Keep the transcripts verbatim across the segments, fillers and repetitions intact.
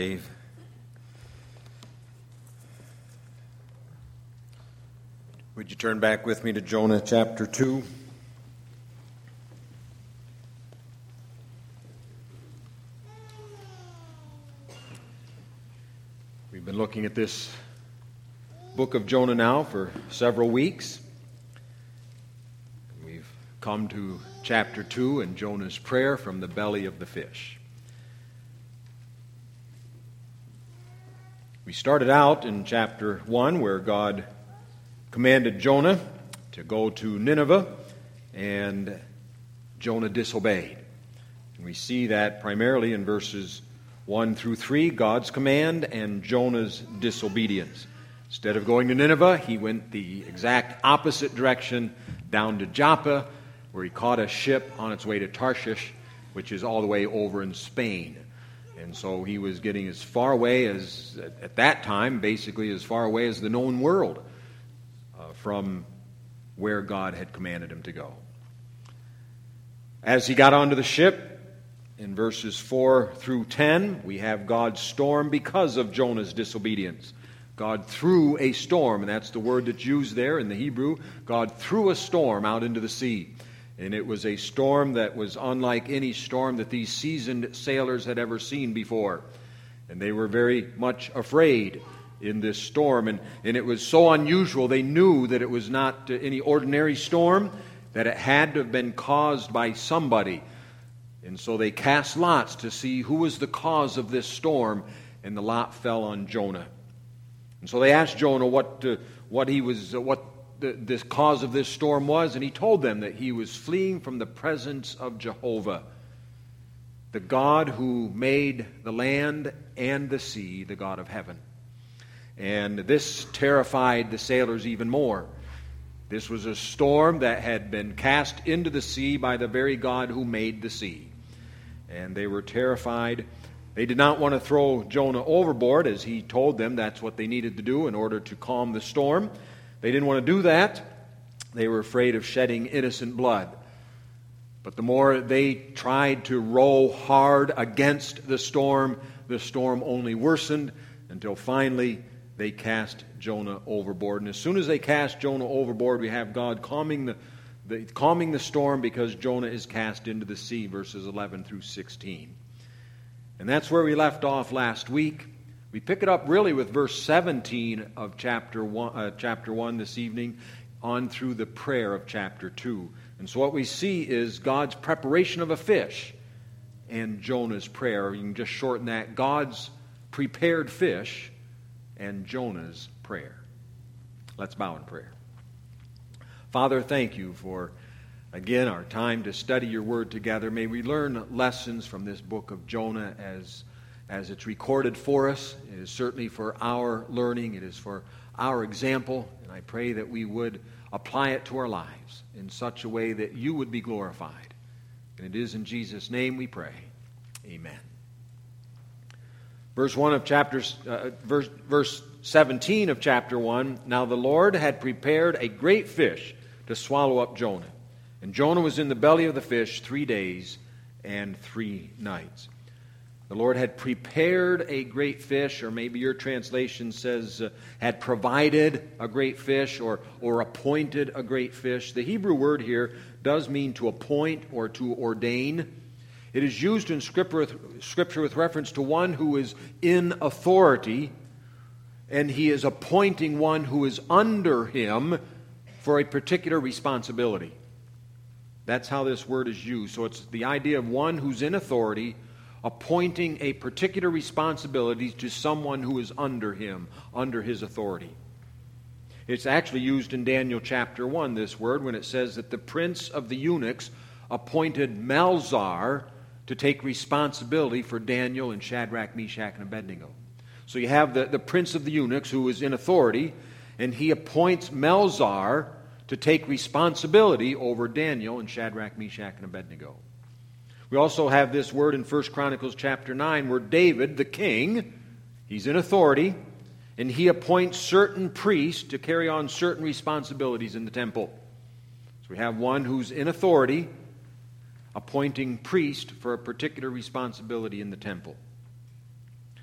Dave. Would you turn back with me to Jonah chapter two? We've been looking at this book of Jonah now for several weeks. We've come to chapter two and Jonah's prayer from the belly of the fish. We started out in chapter one where God commanded Jonah to go to Nineveh, and Jonah disobeyed. And we see that primarily in verses one through three, God's command and Jonah's disobedience. Instead of going to Nineveh, he went the exact opposite direction down to Joppa, where he caught a ship on its way to Tarshish, which is all the way over in Spain. And so he was getting as far away as, at that time, basically as far away as the known world uh, from where God had commanded him to go. As he got onto the ship, in verses four through ten, we have God's storm because of Jonah's disobedience. God threw a storm, and that's the word that's used there in the Hebrew. God threw a storm out into the sea. And it was a storm that was unlike any storm that these seasoned sailors had ever seen before. And they were very much afraid in this storm. And, and it was so unusual, they knew that it was not any ordinary storm, that it had to have been caused by somebody. And so they cast lots to see who was the cause of this storm, and the lot fell on Jonah. And so they asked Jonah what uh, what he was, uh, what the, the cause of this storm was, and he told them that he was fleeing from the presence of Jehovah, the God who made the land and the sea, the God of heaven. And this terrified the sailors even more. This was a storm that had been cast into the sea by the very God who made the sea. And they were terrified. They did not want to throw Jonah overboard, as he told them that's what they needed to do in order to calm the storm. They didn't want to do that. They were afraid of shedding innocent blood. But the more they tried to row hard against the storm, the storm only worsened until finally they cast Jonah overboard. And as soon as they cast Jonah overboard, we have God calming the, the, calming the storm because Jonah is cast into the sea, verses eleven through sixteen. And that's where we left off last week. We pick it up really with verse seventeen of chapter one, uh, chapter one this evening, on through the prayer of chapter two. And so what we see is God's preparation of a fish and Jonah's prayer. You can just shorten that: God's prepared fish and Jonah's prayer. Let's bow in prayer. Father, thank you for, again, our time to study your word together. May we learn lessons from this book of Jonah as, as it's recorded for us. It is certainly for our learning. It is for our example. And I pray that we would apply it to our lives in such a way that you would be glorified. And it is in Jesus' name we pray. Amen. Verse one of chapter, uh, verse, verse seventeen of chapter one. Now the Lord had prepared a great fish to swallow up Jonah. And Jonah was in the belly of the fish three days and three nights. The Lord had prepared a great fish, or maybe your translation says uh, had provided a great fish, or, or appointed a great fish. The Hebrew word here does mean to appoint or to ordain. It is used in Scripture with, Scripture with reference to one who is in authority, and he is appointing one who is under him for a particular responsibility. That's how this word is used. So it's the idea of one who's in authority appointing a particular responsibility to someone who is under him, under his authority. It's actually used in Daniel chapter one, this word, when it says that the prince of the eunuchs appointed Melzar to take responsibility for Daniel and Shadrach, Meshach, and Abednego. So you have the, the prince of the eunuchs who is in authority, and he appoints Melzar to take responsibility over Daniel and Shadrach, Meshach, and Abednego. We also have this word in First Chronicles chapter nine where David, the king, he's in authority, and he appoints certain priests to carry on certain responsibilities in the temple. So we have one who's in authority appointing priest for a particular responsibility in the temple.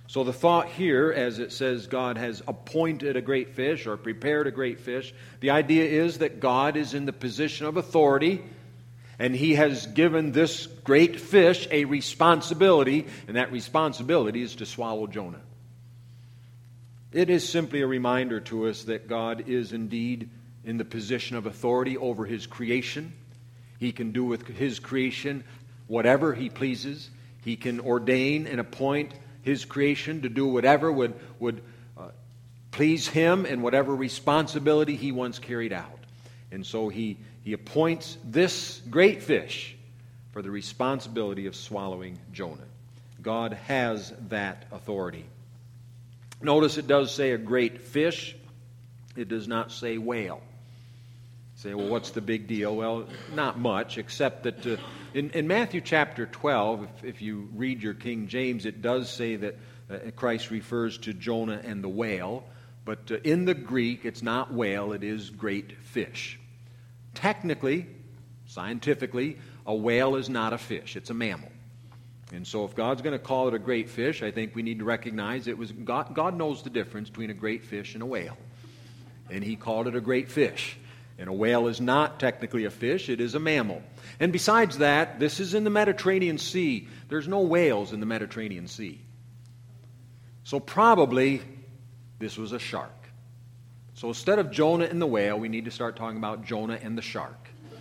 So the thought here, as it says God has appointed a great fish or prepared a great fish, the idea is that God is in the position of authority, and He has given this great fish a responsibility, and that responsibility is to swallow Jonah. It is simply a reminder to us that God is indeed in the position of authority over His creation. He can do with His creation whatever He pleases. He can ordain and appoint His creation to do whatever would, would uh, please Him and whatever responsibility He wants carried out. And so he, he appoints this great fish for the responsibility of swallowing Jonah. God has that authority. Notice it does say a great fish. It does not say whale. Say, well, what's the big deal? Well, not much, except that uh, in, in Matthew chapter twelve, if, if you read your King James, it does say that uh, Christ refers to Jonah and the whale. But uh, in the Greek, it's not whale, it is great fish. Technically, scientifically, a whale is not a fish, it's a mammal. And so if God's going to call it a great fish, I think we need to recognize it was God, God knows the difference between a great fish and a whale. And He called it a great fish. And a whale is not technically a fish, it is a mammal. And besides that, this is in the Mediterranean Sea. There's no whales in the Mediterranean Sea. So probably this was a shark. So instead of Jonah and the whale, we need to start talking about Jonah and the shark.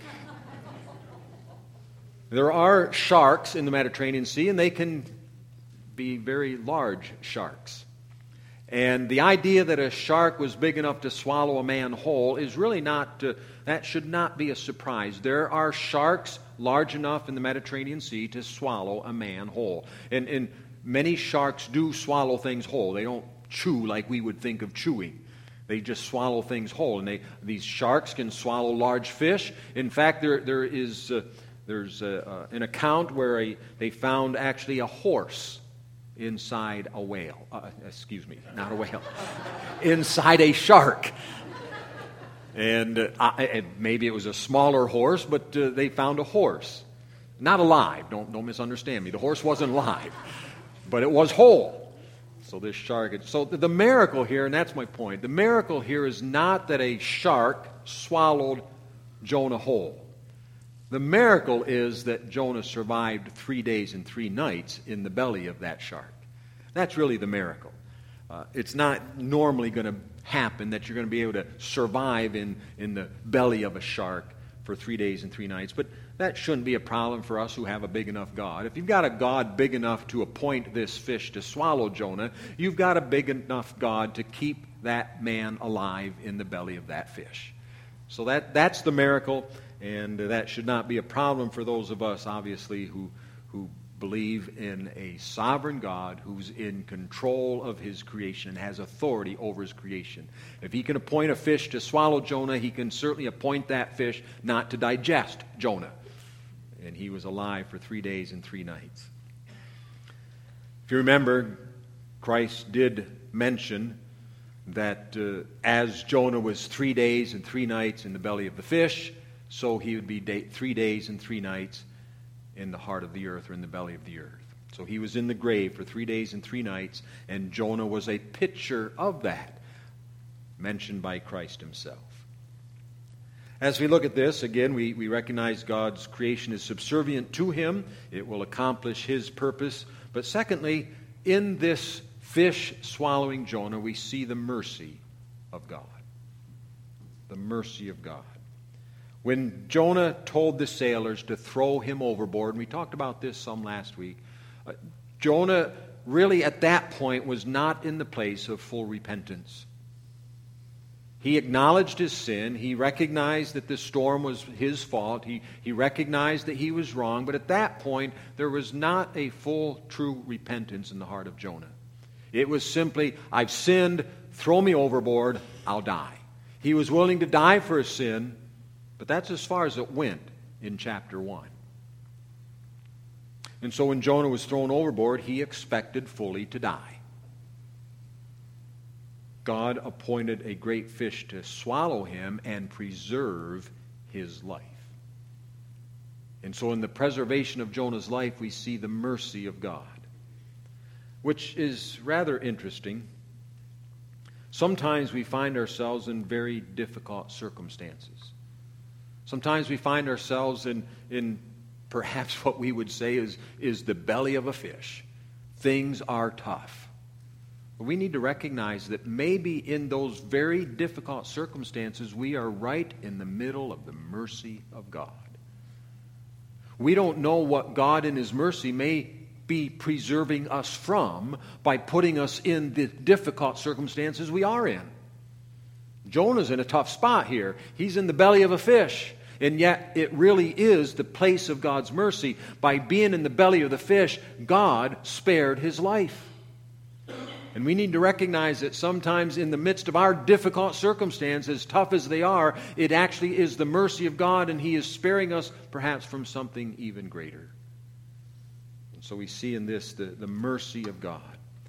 There are sharks in the Mediterranean Sea, and they can be very large sharks. And the idea that a shark was big enough to swallow a man whole is really not, uh, that should not be a surprise. There are sharks large enough in the Mediterranean Sea to swallow a man whole. And, and many sharks do swallow things whole. They don't chew like we would think of chewing. They just swallow things whole. And they, these sharks can swallow large fish. In fact, there there is uh, there's a, uh, an account where a, they found actually a horse inside a whale. Uh, excuse me, not a whale. Inside a shark. And uh, I, maybe it was a smaller horse, but uh, they found a horse. Not alive. Don't, don't misunderstand me. The horse wasn't alive. But it was whole. So this shark... So the, the miracle here, and that's my point, the miracle here is not that a shark swallowed Jonah whole. The miracle is that Jonah survived three days and three nights in the belly of that shark. That's really the miracle. Uh, it's not normally going to happen that you're going to be able to survive in, in the belly of a shark for three days and three nights. But that shouldn't be a problem for us who have a big enough God. If you've got a God big enough to appoint this fish to swallow Jonah, you've got a big enough God to keep that man alive in the belly of that fish. So that that's the miracle. And that should not be a problem for those of us, obviously, who who believe in a sovereign God who's in control of His creation and has authority over His creation. If He can appoint a fish to swallow Jonah, He can certainly appoint that fish not to digest Jonah. And he was alive for three days and three nights. If you remember, Christ did mention that uh, as Jonah was three days and three nights in the belly of the fish, so he would be day, three days and three nights in the heart of the earth or in the belly of the earth. So he was in the grave for three days and three nights, and Jonah was a picture of that, mentioned by Christ Himself. As we look at this, again, we, we recognize God's creation is subservient to Him. It will accomplish His purpose. But secondly, in this fish swallowing Jonah, we see the mercy of God. The mercy of God. When Jonah told the sailors to throw him overboard, and we talked about this some last week, uh, Jonah really at that point was not in the place of full repentance. He acknowledged his sin. He recognized that the storm was his fault. He, he recognized that he was wrong. But at that point, there was not a full, true repentance in the heart of Jonah. It was simply, I've sinned, throw me overboard, I'll die. He was willing to die for his sin, but that's as far as it went in chapter one. And so when Jonah was thrown overboard, he expected fully to die. God appointed a great fish to swallow him and preserve his life. And so in the preservation of Jonah's life, we see the mercy of God. which is rather interesting. Sometimes we find ourselves in very difficult circumstances. Sometimes we find ourselves in, in perhaps what we would say is, is the belly of a fish. Things are tough. But we need to recognize that maybe in those very difficult circumstances, we are right in the middle of the mercy of God. We don't know what God in His mercy may be preserving us from by putting us in the difficult circumstances we are in. Jonah's in a tough spot here. He's in the belly of a fish. And yet it really is the place of God's mercy. By being in the belly of the fish, God spared his life. And we need to recognize that sometimes in the midst of our difficult circumstances, tough as they are, it actually is the mercy of God, and He is sparing us perhaps from something even greater. And so we see in this the, the mercy of God.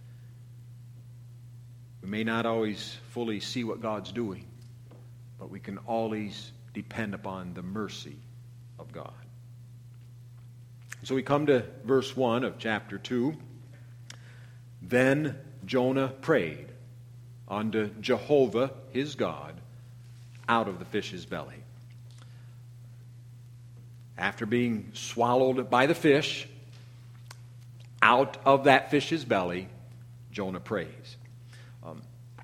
We may not always fully see what God's doing, but we can always depend upon the mercy of God. So we come to verse one of chapter two. Then Jonah prayed unto Jehovah his God out of the fish's belly. After being swallowed by the fish, out of that fish's belly, Jonah prays. Um,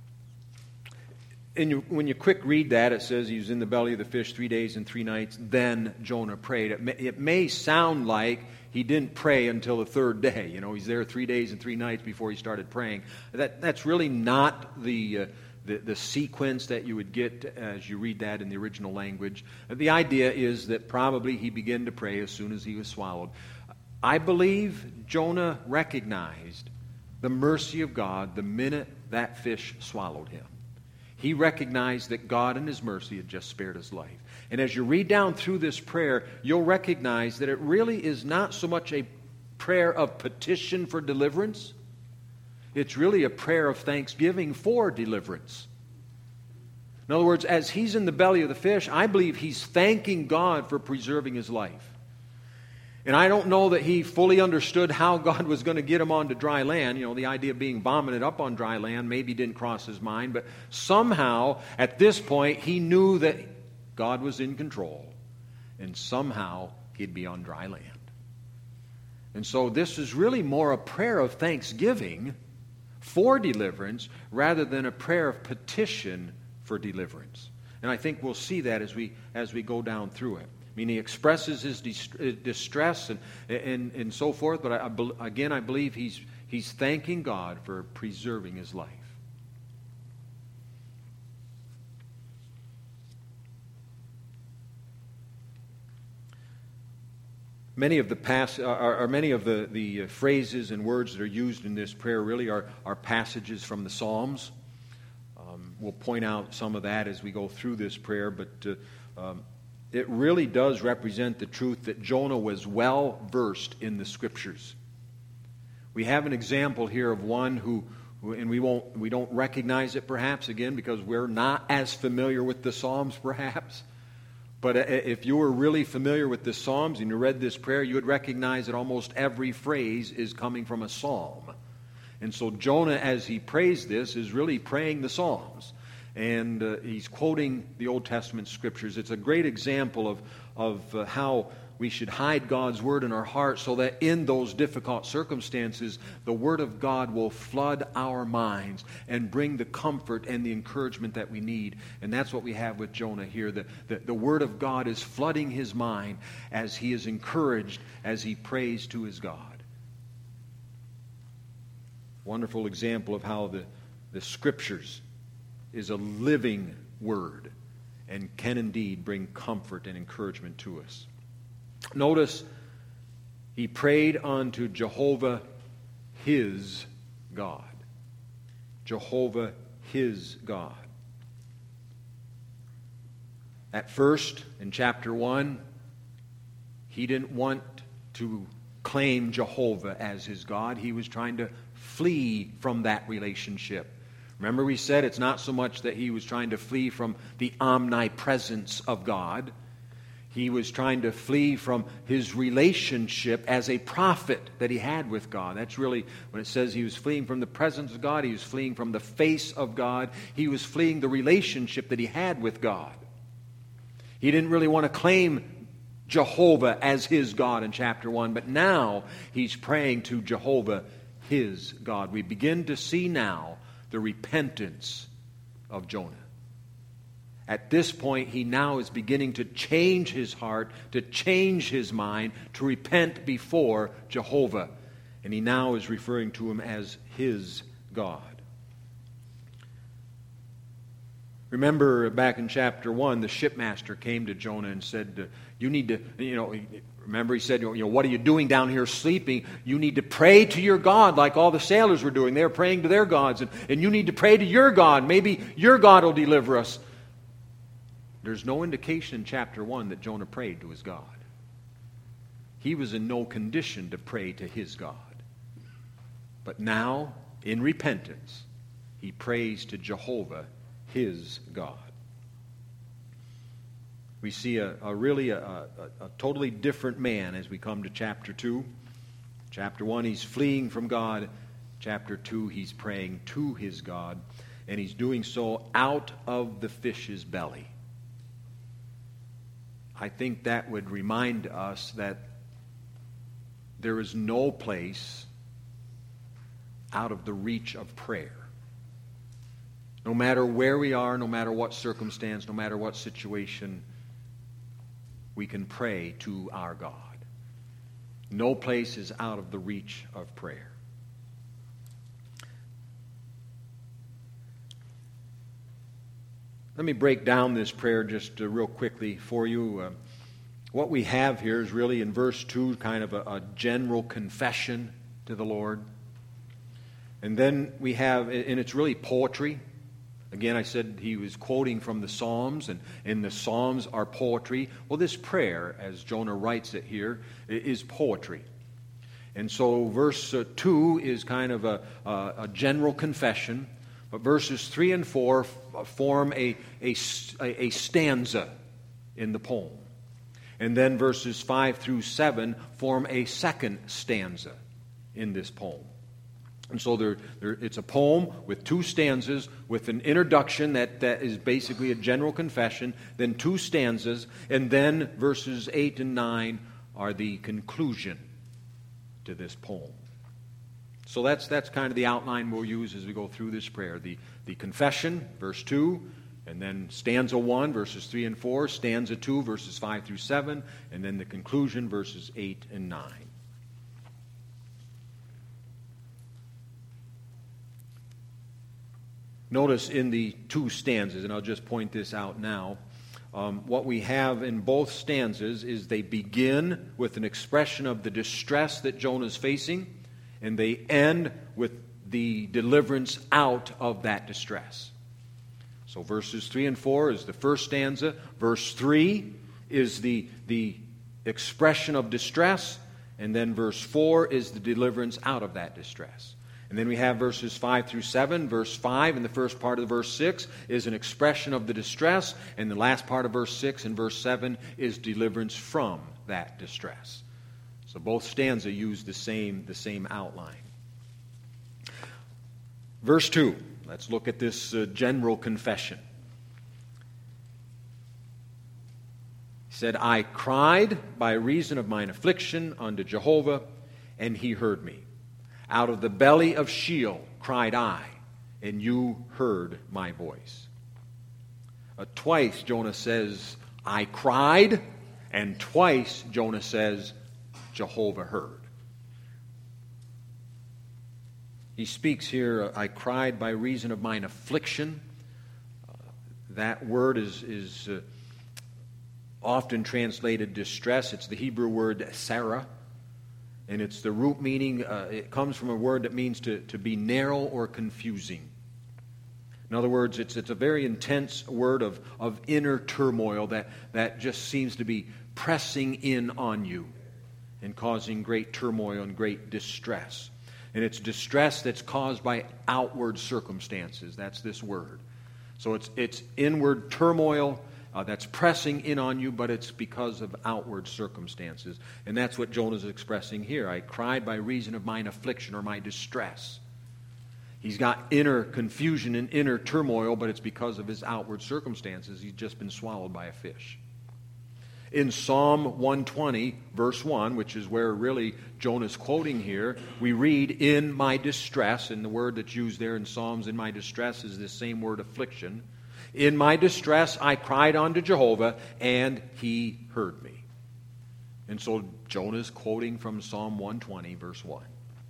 and you, when you quick read that, it says he was in the belly of the fish three days and three nights. Then Jonah prayed. It may, it may sound like he didn't pray until the third day. You know, he's there three days and three nights before he started praying. That that's really not the uh, the, the sequence that you would get as you read that in the original language. The idea is that probably he began to pray as soon as he was swallowed. I believe Jonah recognized the mercy of God the minute that fish swallowed him. He recognized that God in His mercy had just spared his life. And as you read down through this prayer, you'll recognize that it really is not so much a prayer of petition for deliverance. It's really a prayer of thanksgiving for deliverance. In other words, as he's in the belly of the fish, I believe he's thanking God for preserving his life. And I don't know that he fully understood how God was going to get him onto dry land. You know, the idea of being vomited up on dry land maybe didn't cross his mind. But somehow, at this point, he knew that God was in control. And somehow, he'd be on dry land. And so this is really more a prayer of thanksgiving for deliverance rather than a prayer of petition for deliverance. And I think we'll see that as we as we go down through it. I mean, he expresses his distress and, and, and so forth, but I, I, again, I believe he's, he's thanking God for preserving his life. Many of the pass, are, are many of the, the phrases and words that are used in this prayer really are, are passages from the Psalms. Um, we'll point out some of that as we go through this prayer, but uh, um, it really does represent the truth that Jonah was well versed in the Scriptures. We have an example here of one who, who and we won't, we don't recognize it perhaps again because we're not as familiar with the Psalms perhaps. But if you were really familiar with the Psalms and you read this prayer, you would recognize that almost every phrase is coming from a psalm. And so Jonah, as he prays this, is really praying the Psalms. And uh, he's quoting the Old Testament Scriptures. It's a great example of, of uh, how we should hide God's Word in our hearts so that in those difficult circumstances, the Word of God will flood our minds and bring the comfort and the encouragement that we need. And that's what we have with Jonah here. The, the, the Word of God is flooding his mind as he is encouraged, as he prays to his God. Wonderful example of how the, the Scriptures is a living Word and can indeed bring comfort and encouragement to us. Notice, he prayed unto Jehovah his God. Jehovah his God. At first, in chapter one, he didn't want to claim Jehovah as his God. He was trying to flee from that relationship. Remember we said it's not so much that he was trying to flee from the omnipresence of God. He was trying to flee from his relationship as a prophet that he had with God. That's really, when it says he was fleeing from the presence of God, he was fleeing from the face of God. He was fleeing the relationship that he had with God. He didn't really want to claim Jehovah as his God in chapter one, but now he's praying to Jehovah, his God. We begin to see now the repentance of Jonah. At this point, he now is beginning to change his heart, to change his mind, to repent before Jehovah. And he now is referring to him as his God. Remember back in chapter one, the shipmaster came to Jonah and said, you need to, you know, remember he said, you know, what are you doing down here sleeping? You need to pray to your God like all the sailors were doing. They were praying to their gods. And, and you need to pray to your God. Maybe your God will deliver us. There's no indication in chapter one that Jonah prayed to his God. He was in no condition to pray to his God. But now, in repentance, he prays to Jehovah, his God. We see a, a really a, a, a totally different man as we come to chapter two. Chapter one, he's fleeing from God. Chapter two, he's praying to his God. And he's doing so out of the fish's belly. I think that would remind us that there is no place out of the reach of prayer. No matter where we are, no matter what circumstance, no matter what situation, we can pray to our God. No place is out of the reach of prayer. Let me break down this prayer just uh, real quickly for you. Uh, what we have here is really in verse two kind of a, a general confession to the Lord. And then we have, and it's really poetry. Again, I said he was quoting from the Psalms, and, and the Psalms are poetry. Well, this prayer, as Jonah writes it here, is poetry. And so verse uh, two is kind of a, a, a general confession. But verses three and four form a, a, a stanza in the poem. And then verses five through seven form a second stanza in this poem. And so there, there, it's a poem with two stanzas, with an introduction that, that is basically a general confession, then two stanzas, and then verses eight and nine are the conclusion to this poem. So that's that's kind of the outline we'll use as we go through this prayer. The, the confession, verse two, and then stanza one, verses three and four, stanza two, verses five through seven, and then the conclusion, verses eight and nine. Notice in the two stanzas, and I'll just point this out now, um, what we have in both stanzas is they begin with an expression of the distress that Jonah is facing, and they end with the deliverance out of that distress. So verses three and four is the first stanza. Verse three is the, the expression of distress. And then verse four is the deliverance out of that distress. And then we have verses five through seven. Verse five in the first part of verse six is an expression of the distress. And the last part of verse six and verse seven is deliverance from that distress. So both stanzas use the same, the same outline. Verse two, let's look at this uh, general confession. He said, I cried by reason of mine affliction unto Jehovah, and he heard me. Out of the belly of Sheol cried I, and you heard my voice. Uh, twice Jonah says, I cried, and twice Jonah says, Jehovah heard. He speaks here, I cried by reason of mine affliction. Uh, that word is, is uh, often translated distress. It's the Hebrew word sarah. And it's the root meaning, uh, it comes from a word that means to, to be narrow or confusing. In other words, it's, it's a very intense word of, of inner turmoil that, that just seems to be pressing in on you and causing great turmoil and great distress. And it's distress that's caused by outward circumstances. That's this word. So it's it's inward turmoil uh, that's pressing in on you, but it's because of outward circumstances. And that's what Jonah's expressing here. I cried by reason of mine affliction or my distress. He's got inner confusion and inner turmoil, but it's because of his outward circumstances. He's just been swallowed by a fish. In Psalm one twenty, verse one, which is where really Jonah's quoting here, we read, in my distress, and the word that's used there in Psalms, in my distress, is this same word affliction. In my distress I cried unto Jehovah, and he heard me. And so Jonah's quoting from Psalm one twenty, verse one.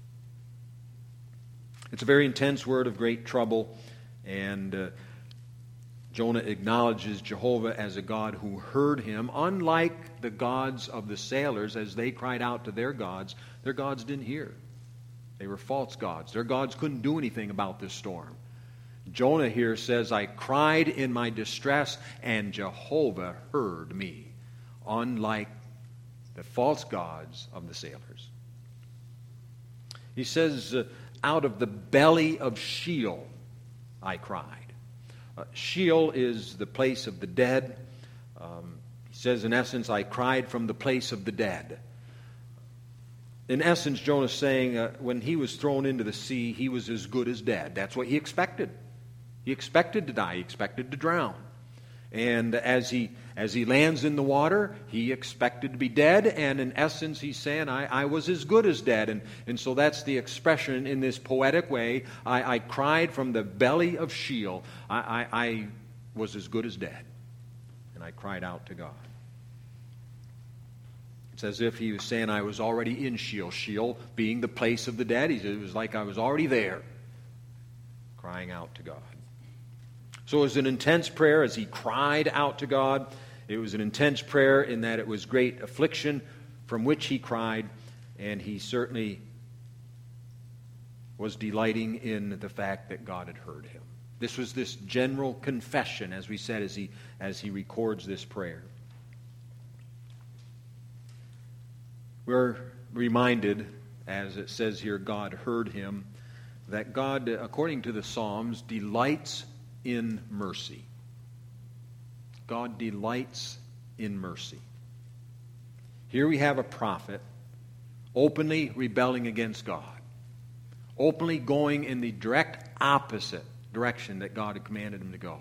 It's a very intense word of great trouble, and uh, Jonah acknowledges Jehovah as a God who heard him. Unlike the gods of the sailors, as they cried out to their gods, their gods didn't hear. They were false gods. Their gods couldn't do anything about this storm. Jonah here says, I cried in my distress, and Jehovah heard me, unlike the false gods of the sailors. He says, uh, out of the belly of Sheol I cried. Uh, Sheol is the place of the dead. Um, he says, in essence, I cried from the place of the dead. In essence, Jonah's saying uh, when he was thrown into the sea, he was as good as dead. That's what he expected. He expected to die. He expected to drown. And as he as he lands in the water, he expected to be dead. And in essence, he's saying, I, I was as good as dead. And, and so that's the expression in this poetic way. I, I cried from the belly of Sheol. I, I, I was as good as dead. And I cried out to God. It's as if he was saying I was already in Sheol. Sheol being the place of the dead. He said it was like I was already there, crying out to God. So it was an intense prayer as he cried out to God. It was an intense prayer in that it was great affliction from which he cried, and he certainly was delighting in the fact that God had heard him. This was this general confession, as we said, as he, as he records this prayer. We're reminded, as it says here, God heard him, that God, according to the Psalms, delights in mercy. God delights in mercy. Here we have a prophet openly rebelling against God, openly going in the direct opposite direction that God had commanded him to go.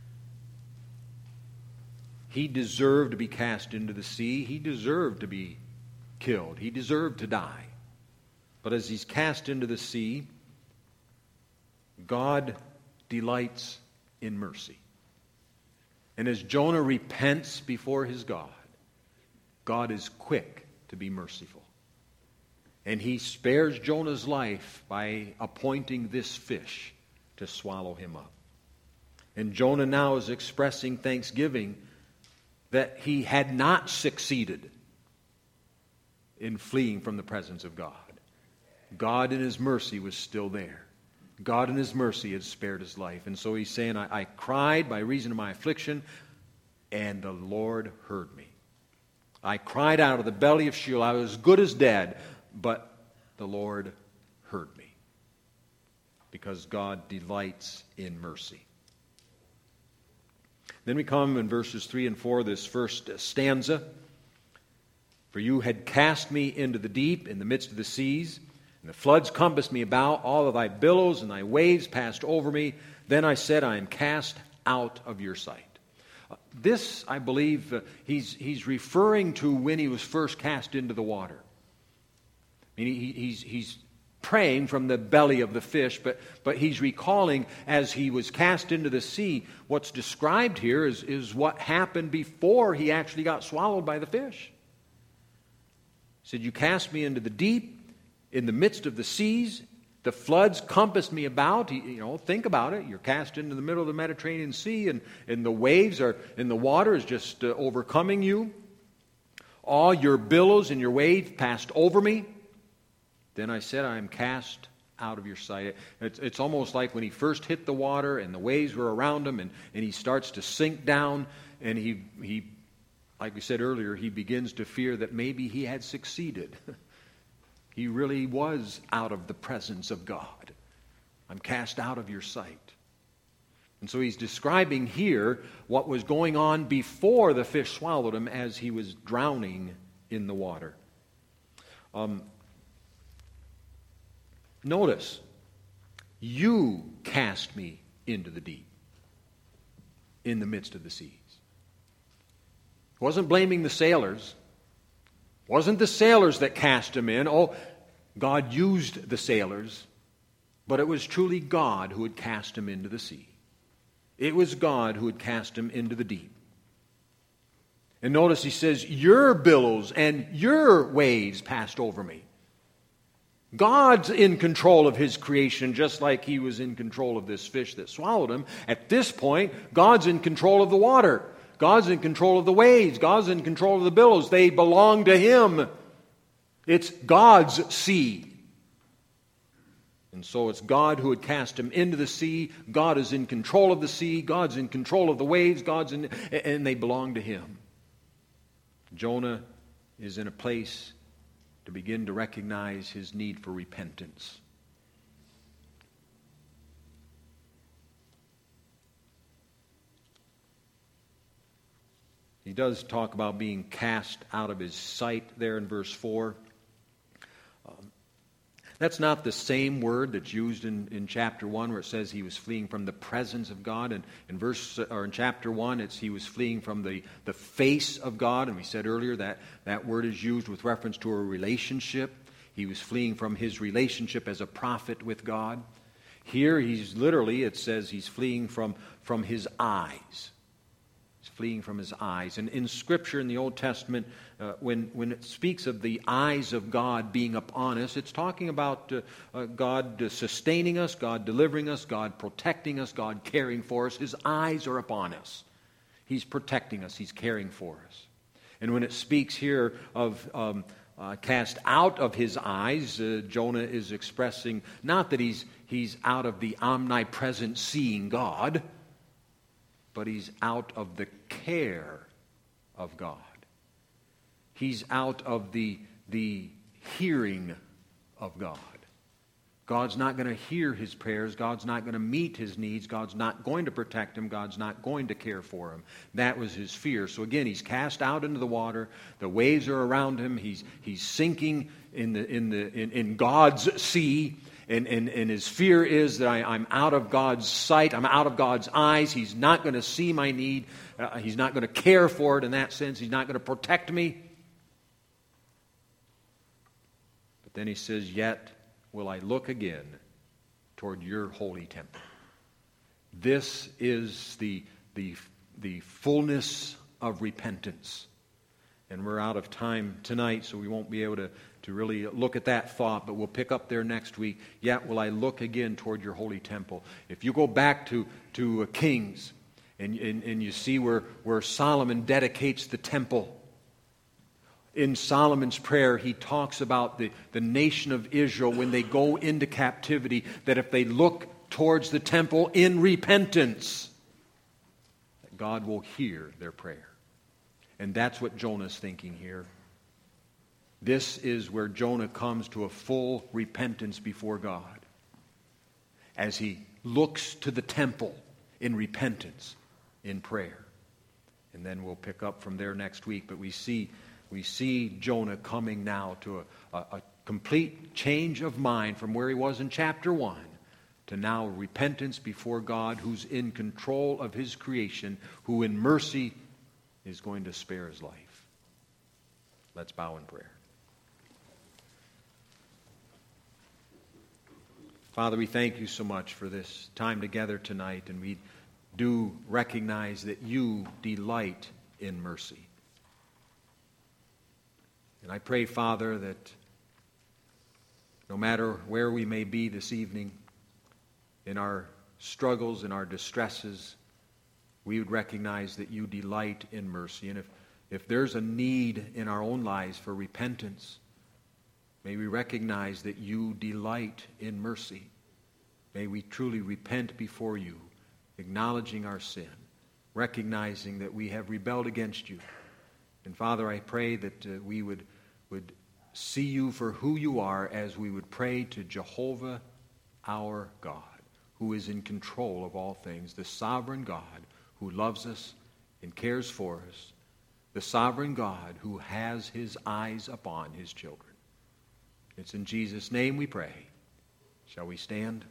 He deserved to be cast into the sea. He deserved to be killed. He deserved to die. But as he's cast into the sea, God delights in mercy. And as Jonah repents before his God, God is quick to be merciful. And he spares Jonah's life by appointing this fish to swallow him up. And Jonah now is expressing thanksgiving that he had not succeeded in fleeing from the presence of God. God in his mercy was still there. God in his mercy had spared his life. And so he's saying, I, I cried by reason of my affliction, and the Lord heard me. I cried out of the belly of Sheol. I was as good as dead, but the Lord heard me. Because God delights in mercy. Then we come in verses three and four, this first stanza. For you had cast me into the deep, in the midst of the seas, and the floods compassed me about, all of thy billows and thy waves passed over me. Then I said, I am cast out of your sight. Uh, this, I believe, uh, he's, he's referring to when he was first cast into the water. I mean, he, he's, he's praying from the belly of the fish, but, but he's recalling as he was cast into the sea, what's described here is, is what happened before he actually got swallowed by the fish. He said, you cast me into the deep, in the midst of the seas, the floods compassed me about. You know, think about it. You're cast into the middle of the Mediterranean Sea, and, and the waves are, and the water is just uh, overcoming you. All your billows and your waves passed over me. Then I said, I am cast out of your sight. It's, it's almost like when he first hit the water and the waves were around him, and, and he starts to sink down, and he, he, like we said earlier, he begins to fear that maybe he had succeeded. He really was out of the presence of God. I'm cast out of your sight. And so he's describing here what was going on before the fish swallowed him as he was drowning in the water. Um, notice, you cast me into the deep, in the midst of the seas. He wasn't blaming the sailors. It wasn't the sailors that cast him in. Oh, God used the sailors, but it was truly God who had cast him into the sea. It was God who had cast him into the deep. And notice he says, your billows and your waves passed over me. God's in control of his creation, just like he was in control of this fish that swallowed him. At this point, God's in control of the water. God's in control of the waves. God's in control of the billows. They belong to him. It's God's sea. And so it's God who had cast him into the sea. God is in control of the sea. God's in control of the waves. God's in, and they belong to him. Jonah is in a place to begin to recognize his need for repentance. He does talk about being cast out of his sight there in verse four. Um, that's not the same word that's used in, in chapter one where it says he was fleeing from the presence of God. And in verse or in chapter one, it's he was fleeing from the, the face of God. And we said earlier that that word is used with reference to a relationship. He was fleeing from his relationship as a prophet with God. Here he's literally, it says he's fleeing from, from his eyes. He's fleeing from his eyes. And in Scripture, in the Old Testament, uh, when, when it speaks of the eyes of God being upon us, it's talking about uh, uh, God uh, sustaining us, God delivering us, God protecting us, God caring for us. His eyes are upon us. He's protecting us. He's caring for us. And when it speaks here of um, uh, cast out of his eyes, uh, Jonah is expressing not that he's, he's out of the omnipresent seeing God, but he's out of the care of God. He's out of the, the hearing of God. God's not going to hear his prayers. God's not going to meet his needs. God's not going to protect him. God's not going to care for him. That was his fear. So again, he's cast out into the water. The waves are around him. He's, he's sinking in, the, in, the, in, in God's sea. And, and, and his fear is that I, I'm out of God's sight. I'm out of God's eyes. He's not going to see my need. Uh, he's not going to care for it in that sense. He's not going to protect me. But then he says, yet will I look again toward your holy temple. This is the, the, the fullness of repentance. And we're out of time tonight, so we won't be able to, to really look at that thought, but we'll pick up there next week. Yet will I look again toward your holy temple. If you go back to, to Kings, and, and, and you see where, where Solomon dedicates the temple, in Solomon's prayer, he talks about the, the nation of Israel when they go into captivity, that if they look towards the temple in repentance, that God will hear their prayer. And that's what Jonah's thinking here. This is where Jonah comes to a full repentance before God, as he looks to the temple in repentance, in prayer. And then we'll pick up from there next week. But we see we see Jonah coming now to a, a, a complete change of mind from where he was in chapter one to now repentance before God, who's in control of his creation, who in mercy is going to spare his life. Let's bow in prayer. Father, we thank you so much for this time together tonight, and we do recognize that you delight in mercy. And I pray, Father, that no matter where we may be this evening, in our struggles, in our distresses, we would recognize that you delight in mercy. And if, if there's a need in our own lives for repentance, may we recognize that you delight in mercy. May we truly repent before you, acknowledging our sin, recognizing that we have rebelled against you. And Father, I pray that uh, we would, would see you for who you are as we would pray to Jehovah our God, who is in control of all things, the sovereign God who loves us and cares for us, the sovereign God who has his eyes upon his children. It's in Jesus' name we pray. Shall we stand?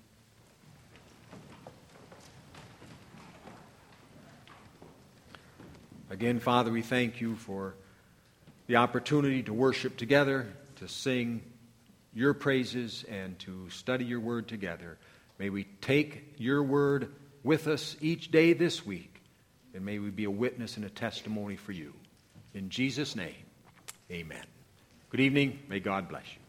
Again, Father, we thank you for the opportunity to worship together, to sing your praises, and to study your word together. May we take your word with us each day this week, and may we be a witness and a testimony for you. In Jesus' name, amen. Good evening. May God bless you.